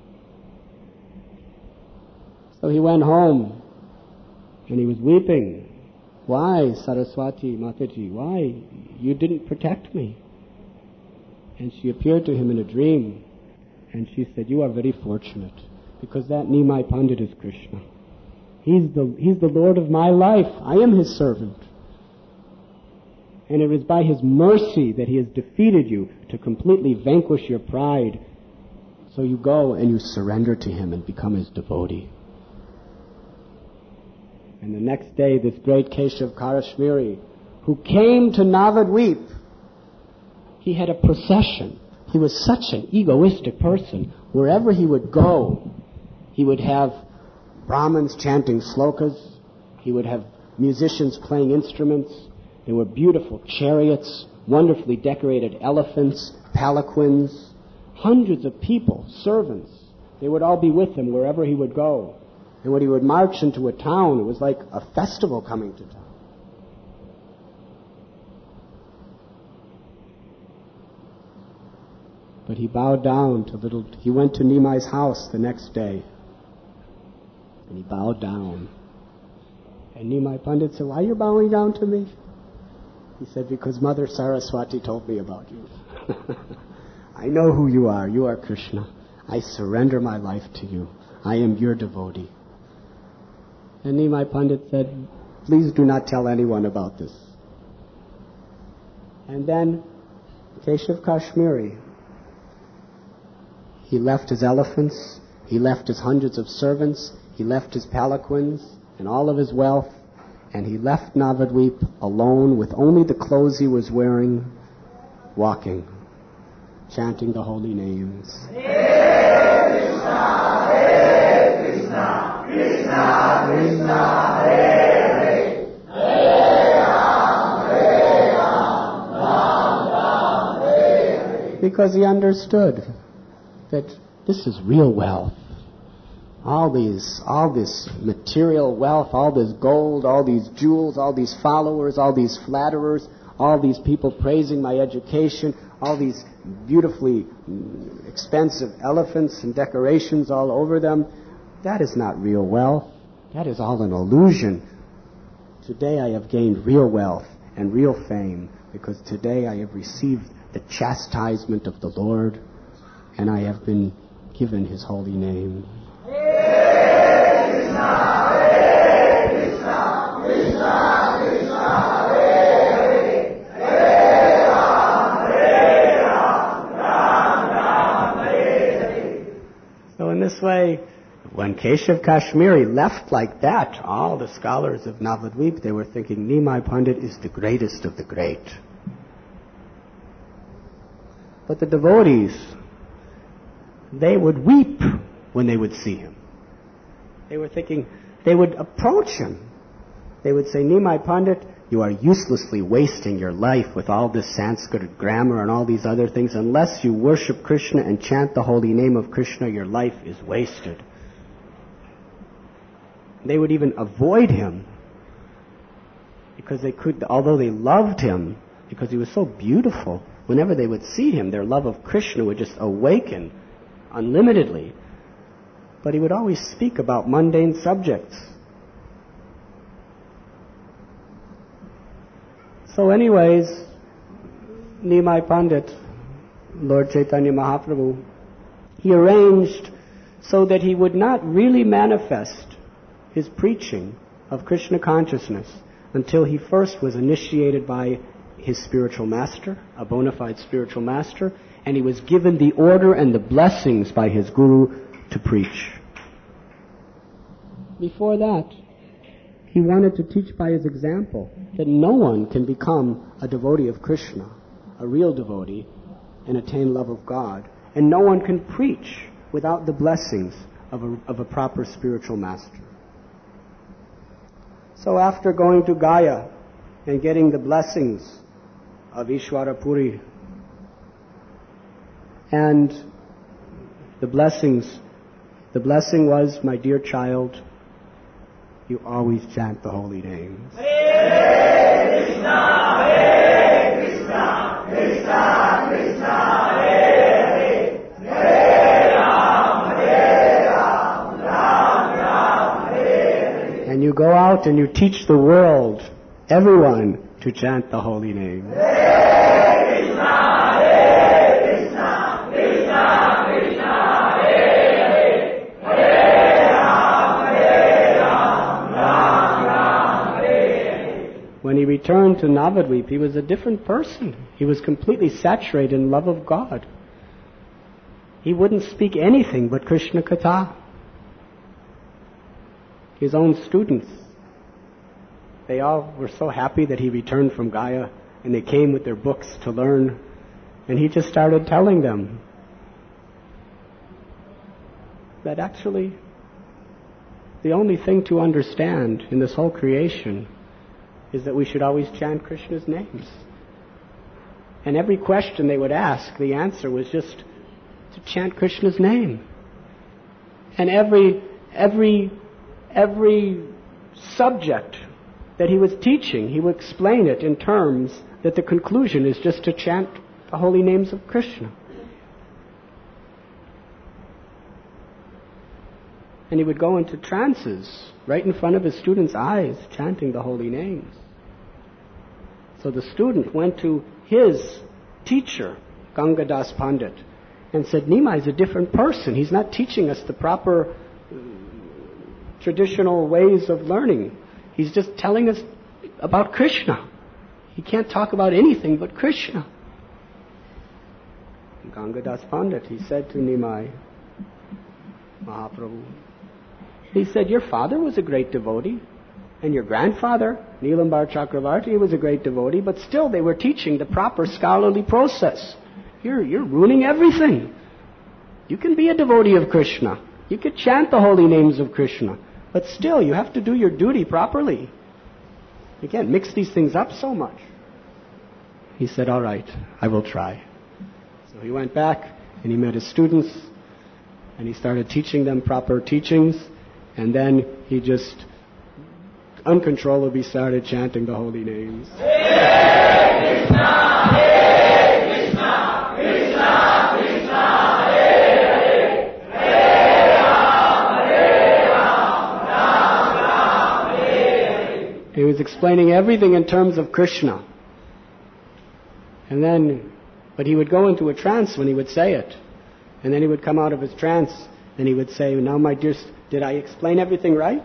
So he went home, and he was weeping. "Why, Saraswati Mataji, why? You didn't protect me. And she appeared to him in a dream. And she said, "You are very fortunate, because that Nimai Pandit is Krishna. He's the, he's the Lord of my life. I am his servant. And it is by his mercy that he has defeated you to completely vanquish your pride. So you go and you surrender to him and become his devotee." And the next day, this great Keshav Kashmiri, who came to Navadvip, he had a procession. He was such an egoistic person. Wherever he would go, he would have Brahmins chanting slokas. He would have musicians playing instruments. There were beautiful chariots, wonderfully decorated elephants, palanquins, hundreds of people, servants. They would all be with him wherever he would go. And when he would march into a town, it was like a festival coming to town. But he bowed down to little... He went to Nimai's house the next day. And he bowed down. And Nimai Pandit said, "Why are you bowing down to me?" He said, "Because Mother Saraswati told me about you. I know who you are. You are Krishna. I surrender my life to you. I am your devotee." And Nimai Pandit said, "Please do not tell anyone about this." And then Keshav Kashmiri, he left his elephants, he left his hundreds of servants, he left his palanquins and all of his wealth, and he left Navadvip alone with only the clothes he was wearing, walking, chanting the holy names. Hare Krishna, Hare Krishna, Krishna Krishna, Hare Hare, Hare Ram, Hare Ram, Ram Ram, Hare Hare. Because he understood that this is real wealth. All these, all this material wealth, all this gold, all these jewels, all these followers, all these flatterers, all these people praising my education, all these beautifully expensive elephants and decorations all over them, that is not real wealth. That is all an illusion. Today I have gained real wealth and real fame because today I have received the chastisement of the Lord and I have been given his holy name. Hare Krishna, Hare Krishna, Krishna Krishna, Hare Hare, Hare Ram, Hare Ram, Ram Ram, Hare Hare. So in this way, when Keshav Kashmiri left like that, all the scholars of Navadvip, they were thinking, Nimai Pandit is the greatest of the great. But the devotees, they would weep when they would see him. They were thinking, they would approach him. They would say, Nimai Pandit, you are uselessly wasting your life with all this Sanskrit grammar and all these other things. Unless you worship Krishna and chant the holy name of Krishna, your life is wasted. They would even avoid him because they could, although they loved him, because he was so beautiful, whenever they would see him, their love of Krishna would just awaken unlimitedly. But he would always speak about mundane subjects. So anyways, Nimai Pandit, Lord Chaitanya Mahaprabhu, he arranged so that he would not really manifest his preaching of Krishna consciousness until he first was initiated by his spiritual master, a bona fide spiritual master, and he was given the order and the blessings by his guru to preach. Before that, he wanted to teach by his example that no one can become a devotee of Krishna, a real devotee, and attain love of God. And no one can preach without the blessings of a, of a proper spiritual master. So after going to Gaya and getting the blessings of Ishwara Puri, and the blessings, the blessing was, my dear child, you always chant the holy names. Hare Krishna, Hare Krishna, Krishna Krishna, Hare Hare, Hare Ram, Hare Ram, Ram Ram, Hare Hare. And you go out and you teach the world, everyone, to chant the holy names. Hare Krishna, Hare Krishna. returned to Navadvip, he was a different person. He was completely saturated in love of God. He wouldn't speak anything but Krishna Katha. His own students, they all were so happy that he returned from Gaya, and they came with their books to learn, and he just started telling them that actually the only thing to understand in this whole creation is that we should always chant Krishna's names. And every question they would ask, the answer was just to chant Krishna's name. And every every every subject that he was teaching, he would explain it in terms that the conclusion is just to chant the holy names of Krishna. And he would go into trances right in front of his students' eyes, chanting the holy names. So the student went to his teacher, Gangadas Pandit, and said, Nimai is a different person. He's not teaching us the proper uh, traditional ways of learning. He's just telling us about Krishna. He can't talk about anything but Krishna. And Gangadas Pandit, he said to Nimai Mahaprabhu, he said, your father was a great devotee, and your grandfather, Nilambar Chakravarti, was a great devotee, but still they were teaching the proper scholarly process. You're, you're ruining everything. You can be a devotee of Krishna. You can chant the holy names of Krishna, but still you have to do your duty properly. You can't mix these things up so much. He said, all right, I will try. So he went back and he met his students and he started teaching them proper teachings. And then he just uncontrollably started chanting the holy names. Hare Krishna, Hare Krishna, Krishna Krishna, Hare Hare, Hare Ram, Hare Ram, Ram Ram, Hare Hare. He was explaining everything in terms of Krishna. And then, but he would go into a trance when he would say it. And then he would come out of his trance and he would say, now my dear, did I explain everything right?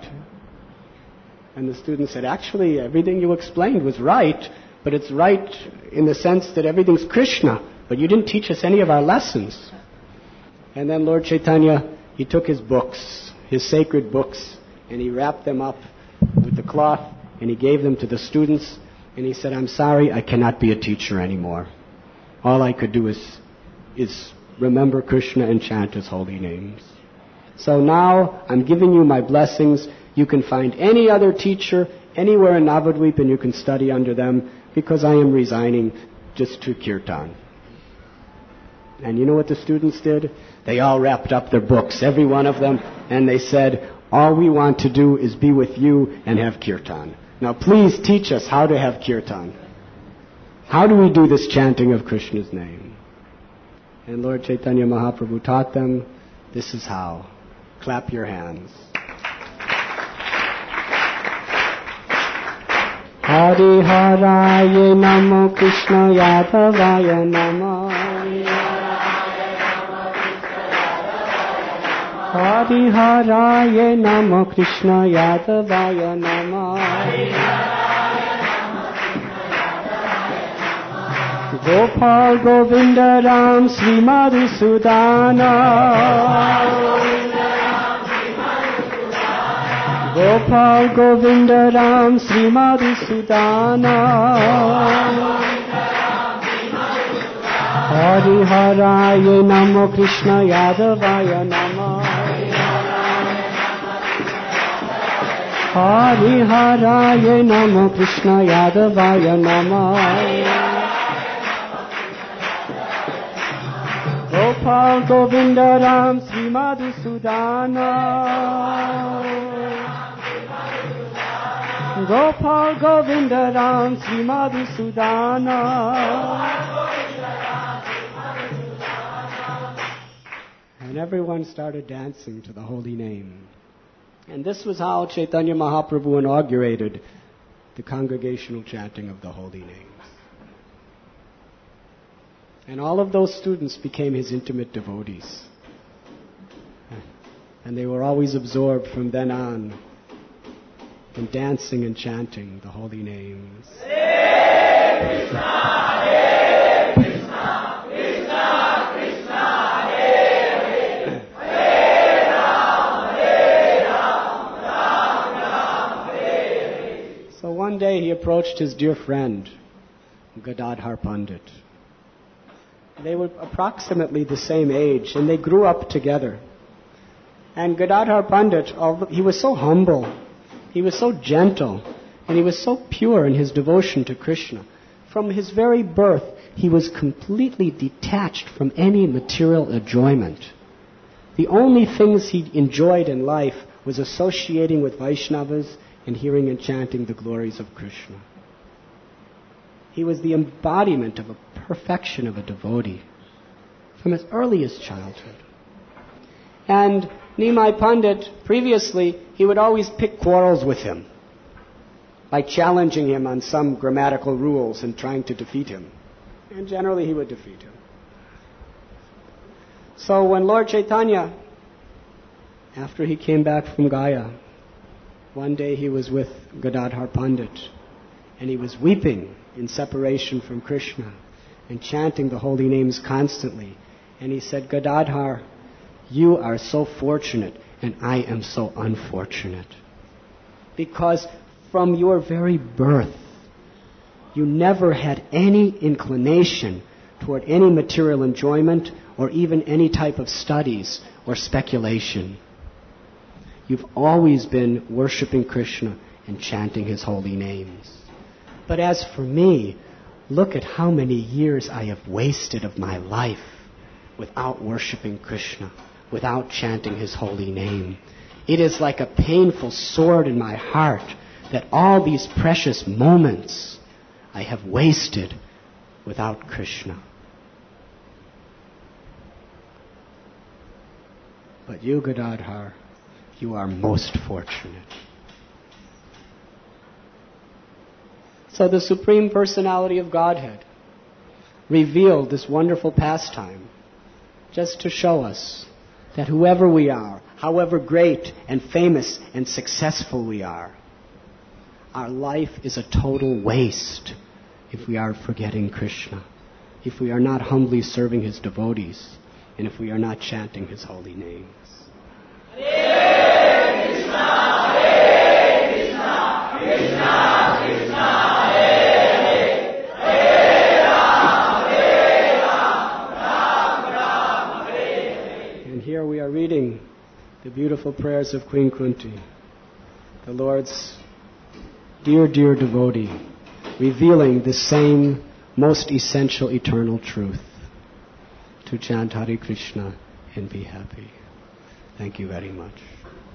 And the student said, actually, everything you explained was right, but it's right in the sense that everything's Krishna, but you didn't teach us any of our lessons. And then Lord Chaitanya, he took his books, his sacred books, and he wrapped them up with the cloth, and he gave them to the students, and he said, I'm sorry, I cannot be a teacher anymore. All I could do is, is remember Krishna and chant his holy names. So now I'm giving you my blessings. You can find any other teacher anywhere in Navadvip and you can study under them because I am resigning just to kirtan. And you know what the students did? They all wrapped up their books, every one of them, and they said, all we want to do is be with you and have kirtan. Now please teach us how to have kirtan. How do we do this chanting of Krishna's name? And Lord Chaitanya Mahaprabhu taught them, this is how. Clap your hands. Hari Haraya Namo Krishna Yadavaya Namo. Hari Haraya Namo Krishna Yadavaya Namo. Gopal Govinda Ram Sri Madhusudana. Gopal Govinda Ram Sri Madhusudana. Hari Haraya Namo Krishna Yadavaya Namo. Hari Haraya Namo Krishna Yadavaya Namo. Gopal Govinda Ram Sri Madhusudana. Gopal Govinda Ram Sri Madhusudana. And everyone started dancing to the holy name. And this was how Chaitanya Mahaprabhu inaugurated the congregational chanting of the holy names. And all of those students became his intimate devotees. And they were always absorbed from then on and dancing and chanting the holy names. So one day he approached his dear friend, Gadadhar Pandit. They were approximately the same age, and they grew up together. And Gadadhar Pandit, although he was so humble, he was so gentle, and he was so pure in his devotion to Krishna. From his very birth, he was completely detached from any material enjoyment. The only things he enjoyed in life was associating with Vaishnavas and hearing and chanting the glories of Krishna. He was the embodiment of a perfection of a devotee from his earliest childhood. And Nimai Pandit, previously, he would always pick quarrels with him by challenging him on some grammatical rules and trying to defeat him. And generally he would defeat him. So when Lord Chaitanya, after he came back from Gaya, one day he was with Gadadhar Pandit, and he was weeping in separation from Krishna and chanting the holy names constantly. And he said, Gadadhar, you are so fortunate and I am so unfortunate. Because from your very birth, you never had any inclination toward any material enjoyment or even any type of studies or speculation. You've always been worshiping Krishna and chanting his holy names. But as for me, look at how many years I have wasted of my life without worshiping Krishna, without chanting his holy name. It is like a painful sword in my heart that all these precious moments I have wasted without Krishna. But you, Gadadhar, you are most fortunate. So the Supreme Personality of Godhead revealed this wonderful pastime just to show us that whoever we are, however great and famous and successful we are, our life is a total waste if we are forgetting Krishna, if we are not humbly serving his devotees, and if we are not chanting his holy names. Hare Krishna, Hare Krishna, Krishna Krishna, Hare Hare, Ram, Hare Ram, Ram Ram, Hare Hare. And here we are reading the beautiful prayers of Queen Kunti, the Lord's dear, dear devotee, revealing the same most essential eternal truth, to chant Hare Krishna and be happy. Thank you very much.